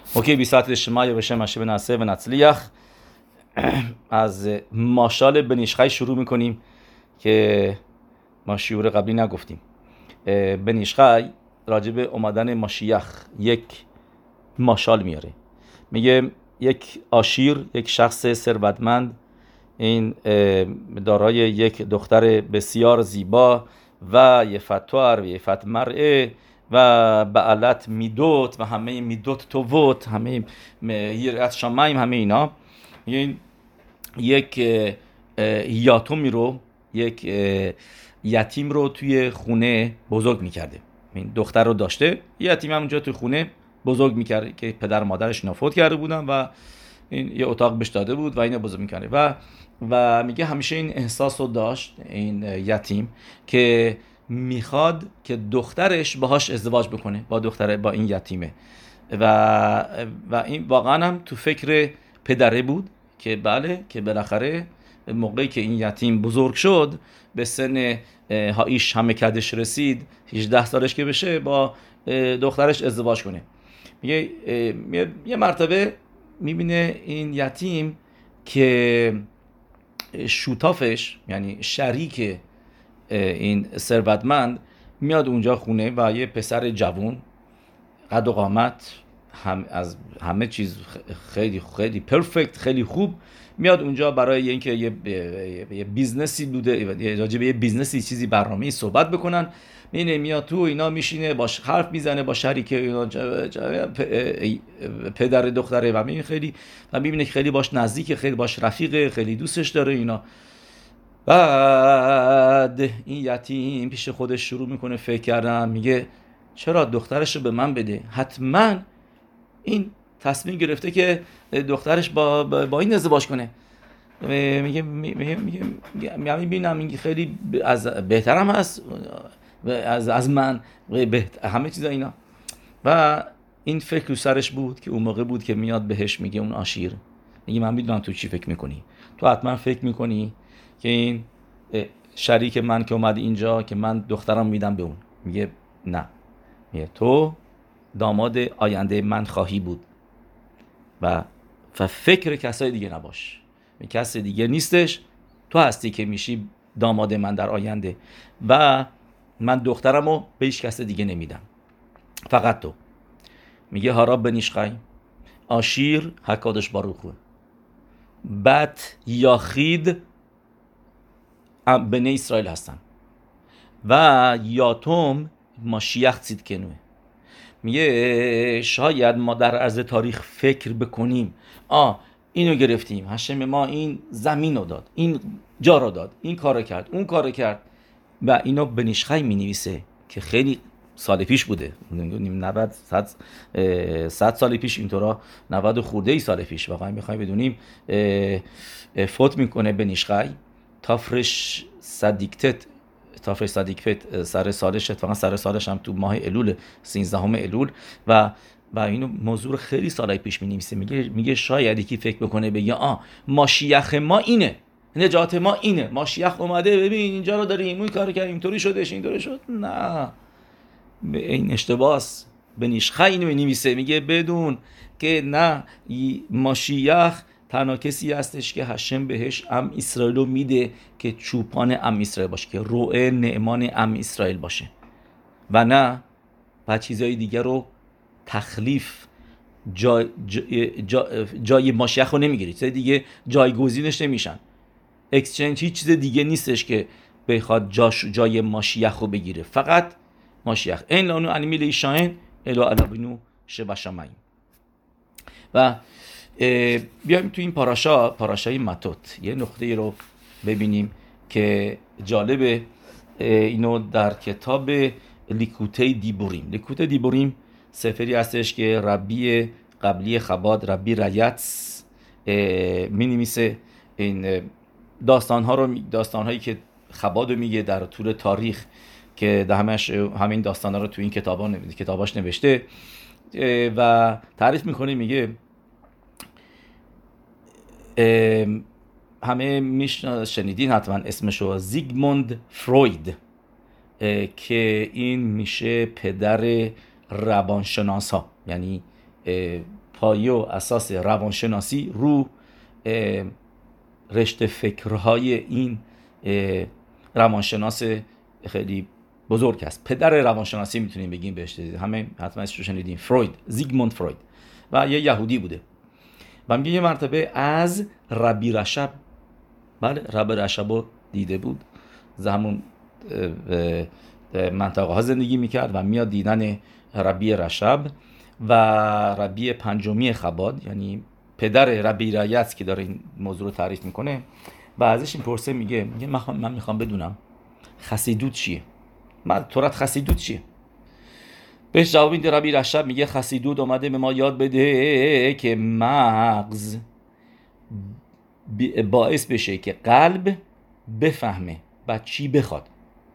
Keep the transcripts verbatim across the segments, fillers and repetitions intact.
اوکی بیسات شمای بشه مشه بناسه و نتلیخ. از ماشال بنیشخای شروع میکنیم که ما شیور قبلی نگفتیم. بنیشخای راجب اومدن ماشیخ یک ماشال میاره. میگه یک عشیر، یک شخص ثروتمند، این دارای یک دختر بسیار زیبا و یفتوار و یفت مرعه و بعلت میدوت و همه میدوت تووت، همه یرات شمایم، همه اینا. یک یاتومی رو، یک یتیم رو توی خونه بزرگ میکرده. این دختر رو داشته، یتیم همونجا توی خونه بزرگ میکرده که پدر مادرش نفوت کرده بودن و این یه اتاق بهش داده بود و اینو بزرگ میکرده. و و میگه همیشه این احساس رو داشت این یتیم که میخواد که دخترش باهاش ازدواج بکنه، با دختره، با این یتیمه. و و این واقعا هم تو فکر پدره بود که بله، که بالاخره موقعی که این یتیم بزرگ شد، به سن هایش همه کدش رسید، هجده سالش که بشه، با دخترش ازدواج کنه. میگه یه مرتبه میبینه این یتیم که شوتافش، یعنی شریک این ثروتمند، میاد اونجا خونه و یه پسر جوون قد و قامت هم از همه چیز خیلی خیلی پرفکت، خیلی خوب، میاد اونجا برای اینکه یه, یه بیزنسی بوده، راجع به یه بیزنسی چیزی برنامه‌ای صحبت بکنن. اینه میاد تو، اینا میشینه باش حرف میزنه با شریک اینا، پدر دختره، و میبینه خیلی و میبینه خیلی باش نزدیکه، خیلی باش رفیقه، خیلی دوستش داره اینا. بعد این یتیم پیش خودش شروع میکنه فکر کردن، میگه چرا دخترش رو به من بده؟ حتما این تصمیم گرفته که دخترش با با این ازدواج کنه. میگه میگه میگه میبینم این خیلی از بهترم هست از از من، همه چیزا اینا. و این فکر سرش بود که اون موقع بود که میاد بهش میگه اون عشیر، میگه من میدونم تو چی فکر میکنی، تو حتما فکر میکنی که این شریک من که اومد اینجا که من دخترم میدم به اون. میگه نه، میگه تو داماد آینده من خواهی بود و فکر کسای دیگه نباش، کس دیگه نیستش، تو هستی که میشی داماد من در آینده و من دخترمو به هیچ کس دیگه نمیدم، فقط تو. میگه هارا بنیشخای عشیر حکادش باروخو بت یاخید بنی اسرائیل هستن و یاتوم ماشیخ tzidkenu. میگه شاید ما در عرض تاریخ فکر بکنیم آ اینو گرفتیم، هشم ما این زمین رو داد، این جا رو داد، این کارو کرد، اون کارو کرد، و اینو بنیشخای می نویسه که خیلی سال پیش بوده، نود صد سال پیش، اینطورا نود خورده ای سال پیش. واقعا میخوایم بدونیم فوت میکنه بنیشخای تافرش صدیکتت تافرش صدیکفت سر سالش، اتفاقا سر سالش هم تو ماه الول، سیزدهم الول، و و اینو موضوع خیلی سالای پیش می‌نویسه. میگه میگه شاید یکی فکر بکنه بگه آ ماشیخ ما اینه، نجات ما اینه، ماشیخ اومده، ببین اینجا رو داریم، اون کارو کردیم، اینطوری شدش، اینطوری شد. نه، این اشتباهه. بنیشخای اینو می‌نویسه، میگه بدون که نه، ماشیخ تنها کسی هستش که هشم بهش ام اسرائیل رو میده که چوپان ام اسرائیل باشه، که روئه نعمان ام اسرائیل باشه، و نه و چیزهای دیگر رو تخلیف جای, جای, جای, جای ماشیخ رو نمیگیری، چیزهای دیگه جایگزینش نمیشن، اکسچنج هیچ چیز دیگه نیستش که بخواد جای ماشیخ رو بگیره، فقط ماشیخ. این لانو انیمی لیشاین الا الابینو شبشمایم. و بیایم تو این پاراشا، پاراشای متوت، یه نقطه رو ببینیم که جالبه. اینو در کتاب لیکوته دیبوریم، لیکوته دیبوریم سفری هستش که ربی قبلی خباد، ربی رایتس، می نویسه این داستانها رو، داستانهایی که خباد رو میگه در طول تاریخ، که در همش همین داستانها رو تو این کتابا کتاباش نوشته و تعریف میکنه. میگه همه میشن شنیدین حتما اسمشو، زیگموند فروید، که این میشه پدر روانشناس ها، یعنی پایه و اساس روانشناسی رو رشته فکرهای این روانشناس خیلی بزرگ است. پدر روانشناسی میتونیم بگیم بهش، همه حتما اسمش رو شنیدین، فروید، زیگموند فروید، و یه یهودی بوده و میگه یه مرتبه از ربی رشب، بله ربی رشب رو دیده بود، همون منطقه ها زندگی میکرد و میاد دیدن ربی رشب و ربی پنجمی خباد، یعنی پدر ربی رایت که داره این موضوع رو تعریف میکنه و ازش این پرسه، میگه میگه من میخوام بدونم خسیدوت چیه، من تورات خسیدوت چیه؟ بهش جواب میده ربی رشب، میگه خسیدوت اومده به ما یاد بده که مغز باعث بشه که قلب بفهمه و چی بخواد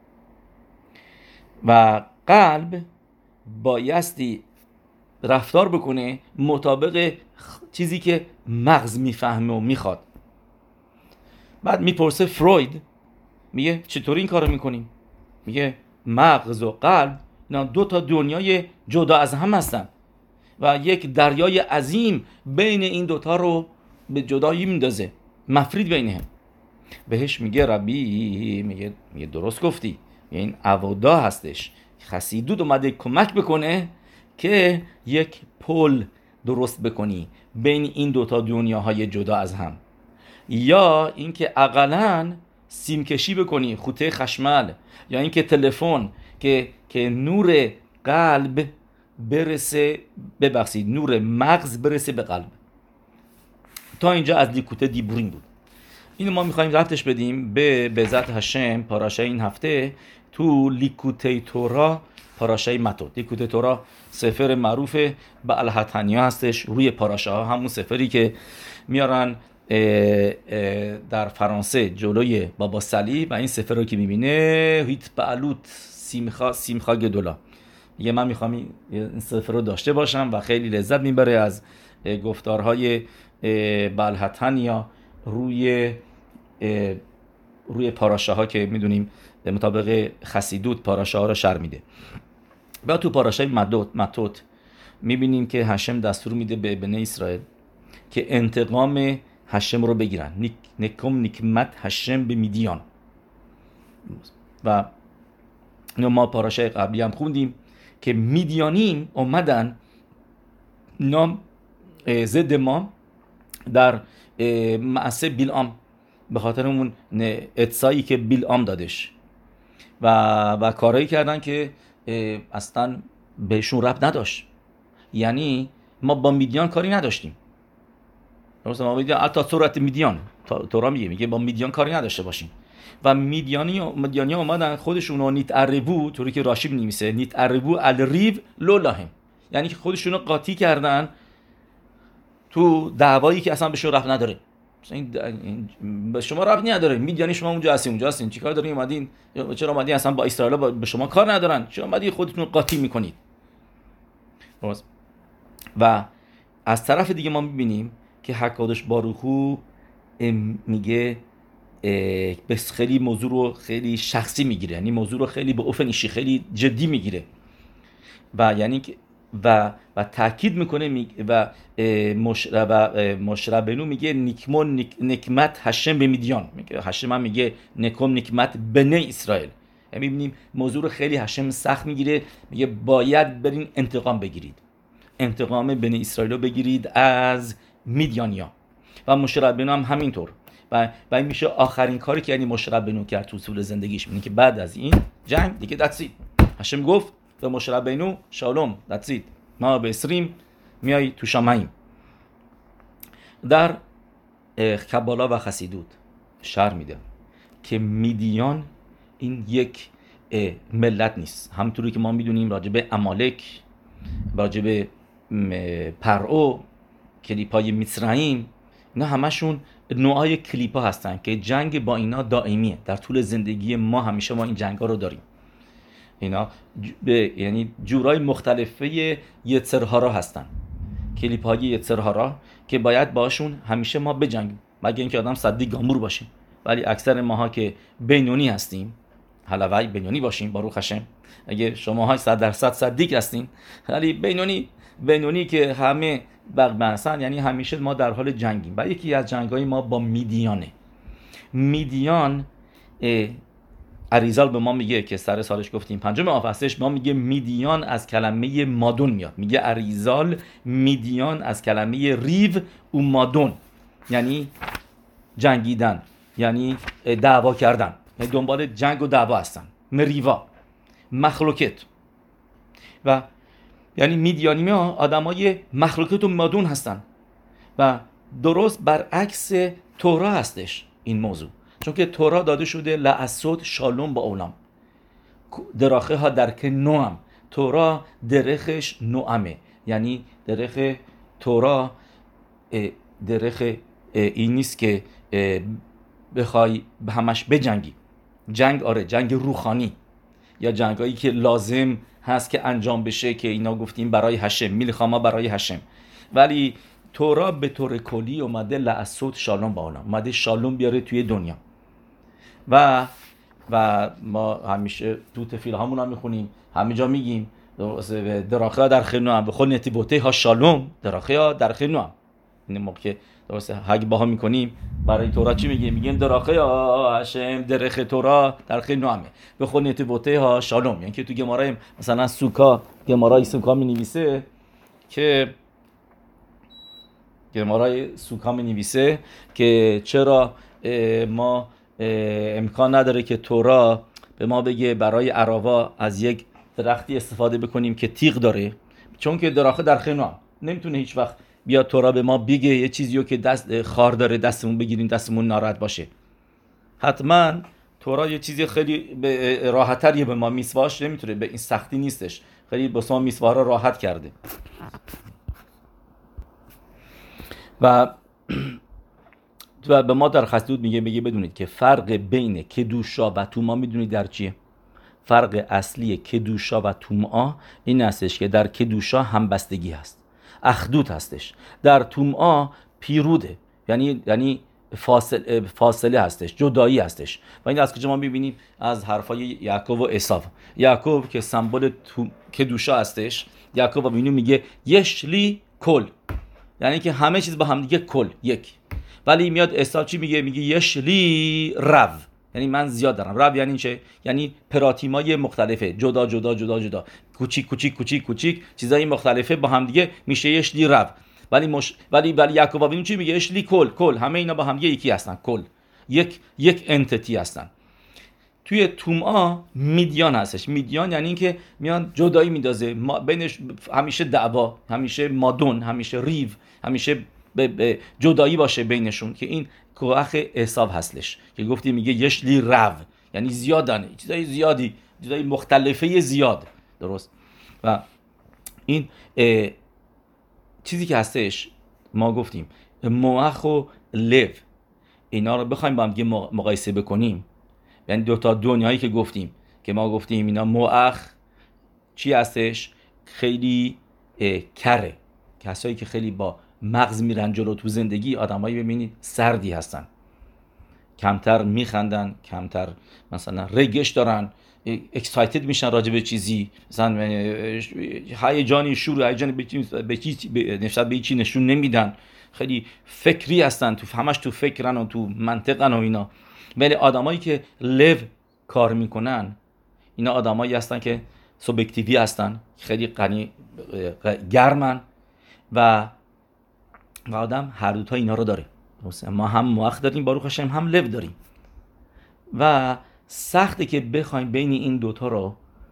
و قلب بایستی رفتار بکنه مطابق چیزی که مغز میفهمه و میخواد. بعد میپرسه فروید، میگه چطوری این کارو میکنیم؟ میگه مغز و قلب اینا دو تا دنیای جدا از هم هستن و یک دریای عظیم بین این دوتا رو به جدایی میندازه، مفرید بینهم. بهش میگه ربی، میگه میگه درست گفتی، میگه این عوادا هستش، خسیدوت اومده کمک بکنه که یک پل درست بکنی بین این دوتا دنیاهای جدا از هم، یا اینکه اقلاً سیم کشی بکنی، خوته خشمل، یا اینکه تلفن که که نور قلب برسه، ببخشید نور مغز برسه به قلب. تا اینجا از لیکوته دیبورین بود. اینو ما میخوایم ربطش بدیم به بعزت هشم پاراشه این هفته تو لیکوته تورا پاراشه متوت. لیکوته تورا سفر معروف به الحتنیا هستش روی پاراشه ها، همون سفری که میارن در فرانسه جلوی بابا صلیب و این سفر رو که میبینه هیت بعلوت سیمخا سیمخا گدولا، یه من میخوام این سفر رو داشته باشم و خیلی لذت میبره از گفتارهای بالحتنیا روی روی پاراشه ها که میدونیم مطابق خسیدوت پاراشه ها رو شرح میده. و تو پاراشه متوت متوت میبینیم که هشم دستور میده به بنی اسرائیل که انتقام هشم رو بگیرن، نیک نکم نکمت هشم به میدیان. و ما پاراشه قبلی هم خوندیم که میدیانیم اومدن نام ضد ما در معصه بیلعام به خاطر اون اتسایی که بیلعام دادش و و کارایی کردن که اصلا بهشون ربط نداشت. یعنی ما با میدیان کاری نداشتیم، مثلا ما میدیان البته صورت میدیان تورا میگه میگه با میدیان کاری نداشته باشیم و میدیانی میدیانی اومدن خودشونو نیت عربو، طوری که راشی می‌نویسه نیت عربو الریو لولاهم، یعنی که خودشونو قاطی کردن تو دعوایی که اصلا بهشون ربط نداره، این به شما ربط نداره، میدیانی شما اونجا هستین اونجا هستین چیکار دارین اومدین، چرا اومدین، اصلا با اسرائیل به شما کار ندارن، چرا اومدین خودتون قاطی میکنید. و از طرف دیگه ما میبینیم که حکادش باروخو میگه بس خیلی موضوع رو خیلی شخصی میگیره، یعنی موضوع رو خیلی به افنیشی خیلی جدی میگیره و یعنی و و تاکید میکنه می و مشربنو میگه نکمون نک، نکمت هشم به میدیان، میگه هشم هم میگه نکم نکمت بنی اسرائیل، یعنی میبینیم موضوع رو خیلی هشم سخت میگیره، میگه باید برین انتقام بگیرید، انتقام بنی اسرائیل رو بگیرید از میدیانیا. و مشربنو هم همینطور و و این میشه آخرین کاری که یعنی مشربنو کرد تو طول زندگیش، میگه که بعد از این جنگ دیگه دتسید، هشم گفت به مشربنو شالوم دتسید، ما به اسریم میای تو شامعیم. در کبالا و خسیدوت شرح میده که میدیان این یک ملت نیست، همونطوری که ما میدونیم راجبه امالک، راجبه پرعو، کلیپای مصرعیم، اینا همشون نوعای کلیپا هستن که جنگ با اینا دائمیه، در طول زندگی ما همیشه ما این جنگا رو داریم. اینا به یعنی جورای مختلفه یتسرهارا هستن، کلیپ‌های یتسرهارا که باید باشون همیشه ما بجنگیم، مگه اینکه آدم صدیق گامور باشیم، ولی اکثر ماها که بینونی هستیم، حلوی بینونی باشیم باروخ هشم، اگه شماها صد درصد صدیق هستین ولی بینونی بینونی که همه بغبنسن، یعنی همیشه ما در حال جنگیم. و یکی از جنگای ما با میدیانه. میدیان اریزال به ما میگه که سر سالش گفتیم پنجم آف هستش، ما میگه میدیان از کلمه مادون میاد. میگه اریزال میدیان از کلمه ریو و مادون، یعنی جنگیدن، یعنی دعوا کردن، یعنی دنبال جنگ و دعوا هستن. مریوا، مخلوقت. و یعنی میدیانی ها آدمای مخلوقت و مادون هستن و درست برعکس تورا هستش این موضوع. چون که تورا داده شده لعصد شالوم با اولام، دراخه ها درک نوام. تورا درخش نوامه، یعنی درخ تورا درخ این نیست که بخوای همش بجنگی. جنگ آره جنگ روحانی یا جنگایی که لازم هست که انجام بشه که اینا گفتیم برای هشم، میلخاما برای هشم. ولی تورا به طور کلی اومده لعصد شالوم با اولام، اومده شالوم بیاره توی دنیا. و و ما همیشه تو تفیل همون هم میخونیم، همه جا میگیم دراخه ها در خیر نوام، به خود نتیبوته ها شالوم، دراخه ها در خیر نوام. این موقع که درسته حگ باها میکنیم برای تورا چی میگیم؟ میگیم دراخه ها هشم درخه تورا در خیر نوامه، به خود نتیبوته ها شالوم. یعنی که تو گمارای مثلا سوکا، گمارای سوکا می نویسه که گمارای سوکا می نویسه که چرا ما امکان نداره که تورا به ما بگه برای عراوا از یک درختی استفاده بکنیم که تیغ داره، چون که دراخه در خیر نوام. نمیتونه هیچ وقت بیا تورا به ما بگه یه چیزیو که دست خار داره دستمون بگیریم دستمون ناراحت باشه. حتما تورا یه چیزی خیلی راحت‌تریه به ما، میسواش نمیتونه به این سختی نیستش، خیلی به ما میسوا رو راحت کرده. و و به ما در خسدود میگه میگه بدونید که فرق بین کدوشا و توما میدونید در چیه؟ فرق اصلی کدوشا و توما این هستش که در کدوشا همبستگی هست، اخدود هستش. در توما پیروده، یعنی یعنی فاصله فاصله هستش، جدایی هستش. و این از کجا ما میبینیم؟ از حرفای یعقوب و عیسی. یعقوب که سمبل کدوشا هستش، یعقوب و بینو میگه یشلی کل، یعنی که همه چیز با هم دیگه کل یک. ولی میاد عیسی چی میگه؟ میگه یشلی رو، یعنی من زیاد دارم. رو یعنی چه؟ یعنی پراتیمای مختلفه، جدا جدا جدا جدا، کوچیک کوچیک کوچیک کوچیک چیزای مختلفه با هم دیگه میشه یشلی رو. ولی مش... ولی ولی یعقوب ببین چی میگه؟ یشلی کل، کل همه اینا با هم دیگه یکی هستن، کل یک یک انتیتی هستن. توی توما میدیان هستش. میدیان یعنی اینکه میان جدایی میندازه بینش، همیشه دعوا، همیشه مادون، همیشه ریو، همیشه به به جدایی باشه بینشون، که این کوخ حساب هستش که گفتی میگه یشلی رو، یعنی زیادن، چیزای زیادی، چیزای مختلفه زیاد. درست. و این چیزی که هستش ما گفتیم موخ و لو، اینا رو بخوایم با هم دیگه مقایسه بکنیم، یعنی دو تا دنیایی که گفتیم که ما گفتیم اینا موخ چی هستش؟ خیلی کره، کسایی که خیلی با مغز میرن جلو تو زندگی، آدمایی ببینید سردی هستن، کمتر میخندن، کمتر مثلا رگش دارن، اکسایتد میشن راجع به چیزی، مثلا هیجانی شور هیجانی به چیزی نسبت به چیزی نشون نمیدن، خیلی فکری هستن، تو همش تو فکرن و تو منطقن و اینا. ولی آدمایی که لو کار میکنن، اینا آدمایی هستن که سوبجکتیوی هستن، خیلی غنی گرمن و و آدم هر دو تا اینا رو داره. ما هم موخ داریم باروخ هاشم، هم لو داریم و سخته که بخوایم بین این دوتا رو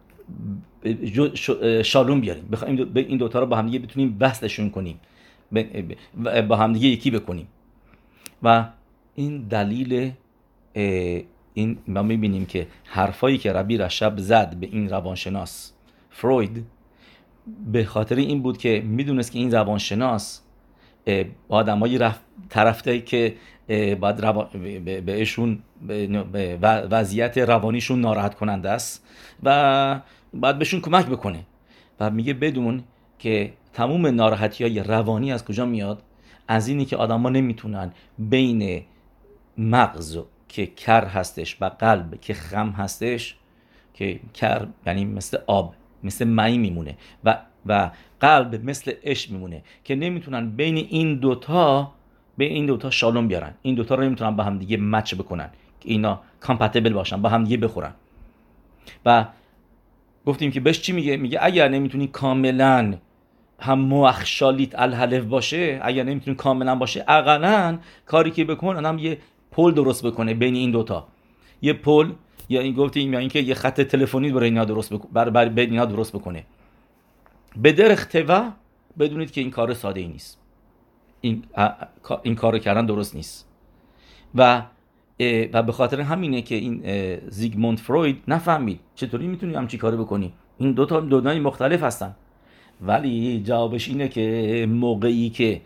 شالوم بیاریم، بخوایم این دوتا رو با هم دیگه بتونیم وصلشون کنیم، با هم دیگه یکی بکنیم. و این دلیل این ما میبینیم که حرفایی که ربی رشب زد به این روانشناس فروید به خاطر این بود که میدونست که این روانشناس آدمایی رفت طرفته که بعد روان... بهشون به وضعیت روانیشون ناراحت کننده است و بعد بهشون کمک بکنه. و میگه بدون که تموم ناراحتی‌های روانی از کجا میاد؟ از اینی که آدما نمیتونن بین مغز که کر هستش و قلب که خم هستش، که کر یعنی مثل آب، مثل مایی میمونه و و قلب مثل عشق میمونه که نمیتونن بین این دوتا بین این دوتا شالوم بیارن. این دوتا رو نمیتونن با هم دیگه مچ بکنن که اینا کامپتیبل باشن، با هم دیگه بخورن. و گفتیم که بهش چی میگه؟ میگه اگر نمیتونی کاملا هم موخ شالیت الحلف باشه، اگر نمیتونی کاملا باشه، اقلا کاری که بکن هم یه پل درست بکنه بین این دوتا. یه پل یا این گفتیم یا اینکه یه خط تلفنی برای اینا درست بکنه، بر بر بین اینا درست بکنه. به در اختوا بدونید که این کار ساده ای نیست. این این کارو کردن درست نیست. و و به خاطر همینه که این زیگموند فروید نفهمید چطوری میتونی همچین کارو بکنی. این دو تا دنیای مختلف هستن. ولی جوابش اینه که موقعی که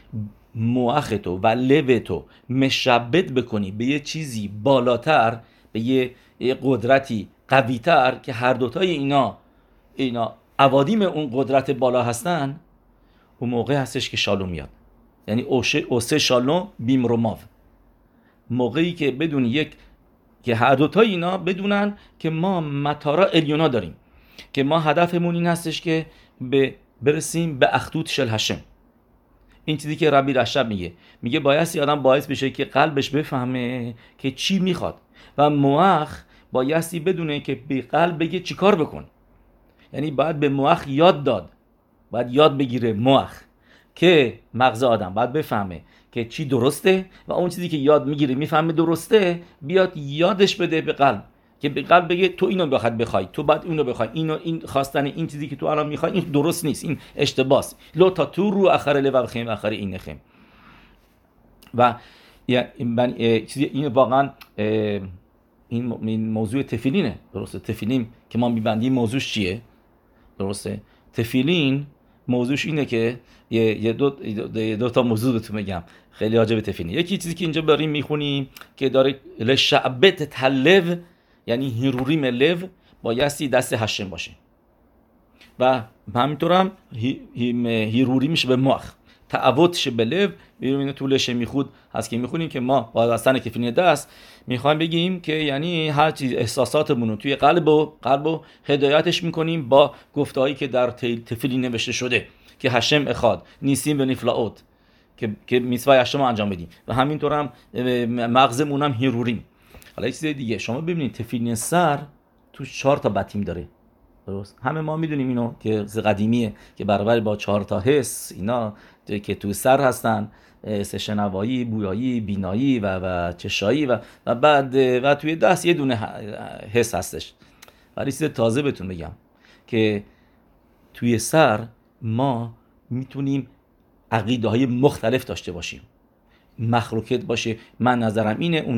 موخ تو و لب تو مشبت بکنی به یه چیزی بالاتر، به یه قدرتی قویتر که هر دوتای اینا اینا عوادیم اون قدرت بالا هستن، اون موقع هستش که شالوم میاد. یعنی اوسه شالوم بیم روماو. موقعی که بدون یک که هر دوتای اینا بدونن که ما متارا الیونا داریم، که ما هدفمون این هستش که به برسیم به اخدود شل هشم. این چیزی که ربی رشب میگه میگه بایستی آدم باعث بشه که قلبش بفهمه که چی میخواد و موخ بایستی بدونه که به قلب بگه چی کار بکن. یعنی باید به موخ یاد داد، باید یاد بگیره موخ که مغز آدم باید بفهمه که چی درسته و اون چیزی که یاد میگیره میفهمه درسته بیاد یادش بده به قلب، که به قلب بگه تو اینو بخواد بخوای، تو بعد اینو بخوای، اینو این خواستن این چیزی که تو الان میخوای این درست نیست، این اشتباهه. لو تا تو رو اخر لو بخیم اخر این نخیم. و من چیزی این واقعا این موضوع تفیلینه. درسته؟ تفیلین که ما میبندیم موضوعش چیه؟ درسته؟ تفیلین موضوعش اینه که یه دو, دو, دو تا موضوع بهتون میگم خیلی عجیبه تفیلین. یکی چیزی که اینجا داریم میخونیم که داره لشعبت تلو، یعنی هیروری ملو بایستی دست هشم باشه و همینطور هم هیروری میشه به مخ، تعوتش به لو. ببینید تو لشه میخود هست که میخونیم که ما با دستن کفینه دست میخوایم بگیم که یعنی هر چیز احساساتمون رو توی قلب و قلب و هدایتش میکنیم با گفتهایی که در تفیلین نوشته شده که هشم اخاد نیسیم و نفلاوت که که میسوای هشم رو انجام بدیم و همینطور هم مغزمون هم هیروریم. حالا یه چیز دیگه شما ببینید تفیلین سر تو چهار تا بطیم داره. درست؟ همه ما میدونیم اینو که ز قدیمیه که برابر با چهار تا حس اینا که تو سر هستن، شنوایی، بویایی، بینایی و و چشایی و و بعد و توی دست یه دونه حس هستش. ولی چیز تازه بهتون بگم که توی سر ما میتونیم عقیده های مختلف داشته باشیم، مخلوقات باشه. من نظرم اینه، اون